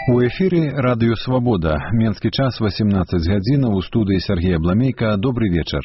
У эфире радио «Свобода». Менский час 18 гадзінаў. У студии Сергей Абламейко. Добрый вечер.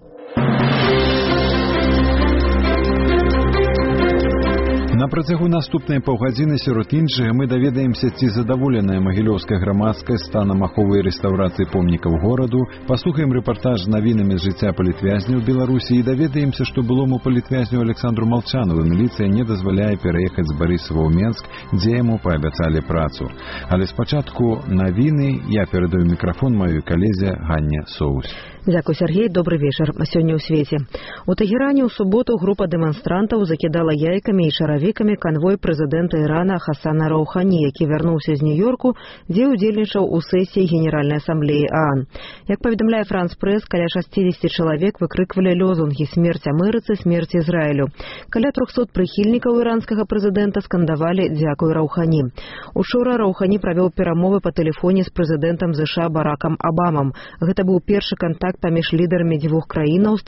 На працягу наступнай паўгадзіны сярод іншага мы даведаемся, ці задаволеная магілёўская грамадскасць станам аховы і рэстаўрацыі помнікаў гораду, паслухаем рэпартаж з навінамі з жыцця палітвязняў Беларусі і даведаемся, што былому палітвязню Александру Малчанову міліцыя не дазваляе пераехаць з Барысава ў Менск, дзе яму паабяцалі працу. Але спачатку навіны я перадаю мікрафон маёй калезе Ганне Соус. Дзякуй, Сергей, добрый вечер. Сёння ў свеце. У Тагеране ў суботу група дэманстрантаў закідала яйкамі і шаравікамі канвой прэзідэнта Ірана Хасана Раухані, які вярнуўся з Нью-Йорку, дзе ўдзельнічаў у сесіі Генеральнай асамблеі ААН. Як паведамляе Франс Прэс, каля 60 чалавек выкрыквалі лозунгі «Смерць Амерыцы, смерць Ізраілю». Каля 300 прыхільнікаў іранскага прэзідэнта скандавалі «Дзякуй Раухані». Учора Раухані правёў перамовы па тэлефоне з прэзідэнтам США Баракам Абамам. Гэта быў першы кантакт паміж лідарамі дзвюх краінаў з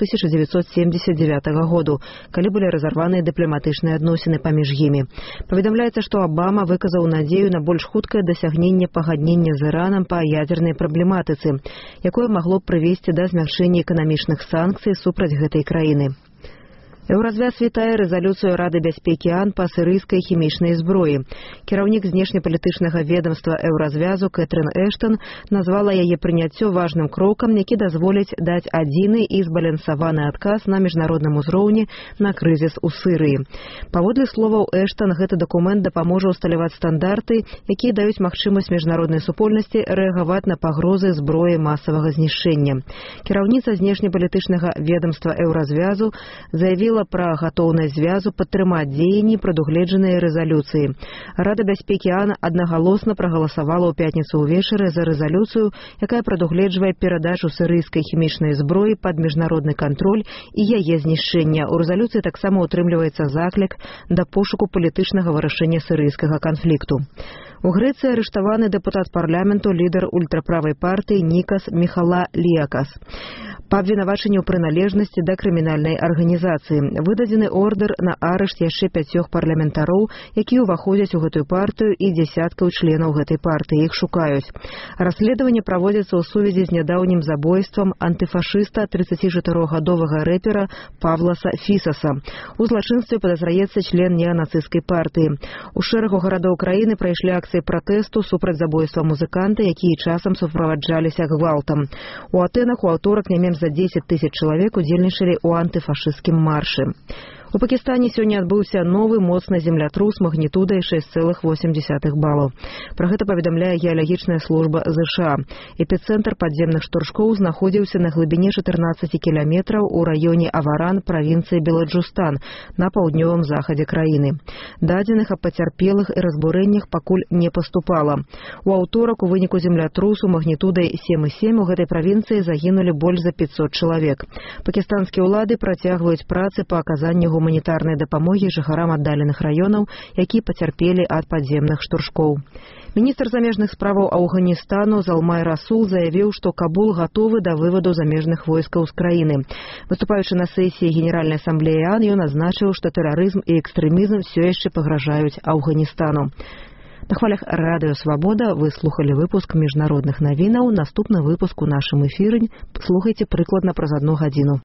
1979 году, калі былі разарваныя дыпламатычныя адносіны паміж імі. Паведамляецца, што Абама выказаў надзею на больш хуткае дасягненне пагаднення з Іранам па ядзернай праблематыцы, якое магло б прывесці да змягчэння эканамічных санкцый супраць гэтай краіны. Еўразвяз вітае рэзалюцыю Рады бяспекі ААН па сірыйскай хімічнай зброі. Кіраўнік знешнепалітычнага ведомства Еўразвязу Кэтрин Эштон назвала яе прыняццё важным крокам, які дазволіць даць адзіны і збалансаваны адказ на міжнародным узроўні на крызіс у Сірыі. Паводле словаў Эштон, гэты дакумент дапаможа ўсталяваць стандарты, якія даюць магчымасць міжнароднай супольнасці рэагаваць на пагрозы зброі масавага знішчэння. Кіраўніца знешнепалітычнага ведомства Еўразвязу заявіла пра гатоўнасць звязу падтрымаць дзеянні, прадугледжаныя рэзалюцыі. Рада бяспекі ААН аднагалосна прагаласавала ў пятніцу ўвечары за рэзалюцыю, якая прадугледжвае перадачу сірыйскай хімічнай зброі пад міжнародны кантроль і яе знішчэння. У рэзалюцыі таксама ўтрымліваецца заклік да пошуку палітычнага вырашэння сірыйскага канфлікту. У Грэцыі арыштаваны дэпутат парламенту, лідар ультраправай партыі Нікас Михалаліакас па абвінавачанню ў прыналежнасці да крымінальнай арганізацыі. Выдадзены ордэр на арышт яшчэ 5 парламентароў, якія ўваходзяць у гэтую партыю, і дзясяткаў членаў гэтай партыі. Іх шукаюць. Расследаванне праводзіцца ў сувязі з нядаўнім забойствам антыфашыста 34-гадовага рэпера Павласа Фісаса. У злачынстве падазраецца член неанацысцкай партыі. У шэрагу гарадоў краіны прайшлі акцыі пратэсту супраць забойства музыканта, якія часам суправаджаліся гвалтам. У Атэнах у аўторак не менш за 10 000 чалавек удзельнічалі ў антыфашысцкім маршы. У Пакістане сёння адбыўся новы моцны землятрус магнітудай 6,8 балаў. Пра гэта паведамляе геалагічная служба ЗША. Эпіцэнтр падземных штуршкоў знаходзіўся на глыбіні 14 кіламетраў у раёне Аваран правінцыі Беладжустан на паўднёвым захадзе краіны. Дадзеных аб пацярпелых і разбурэннях пакуль не паступала. У аўторак у выніку землятрусу магнітудай 7,7 у гэтай правінцыі загінулі больш за 500 чалавек. Пакістанскія ўлады працягваюць працы па аказанню гуманітарнай дапамогі жыхарам аддаленых раёнаў, якія пацярпелі ад падземных штуршкоў. Міністр замежных справаў Афганістану Залмай Расул заявіў, што Кабул гатовы да вываду замежных войскаў з краіны. Выступаючы на сесіі Генеральнай асамблеі ААН, ён азначыў, што тэрарызм і экстрэмізм все яшчэ пагражаюць Афганістану. На хвалях радыё «Свабода» вы слухалі выпуск міжнародных навінаў. Наступны выпуск у нашым эфіры слухайце прыкладна праз 1 гадзіну.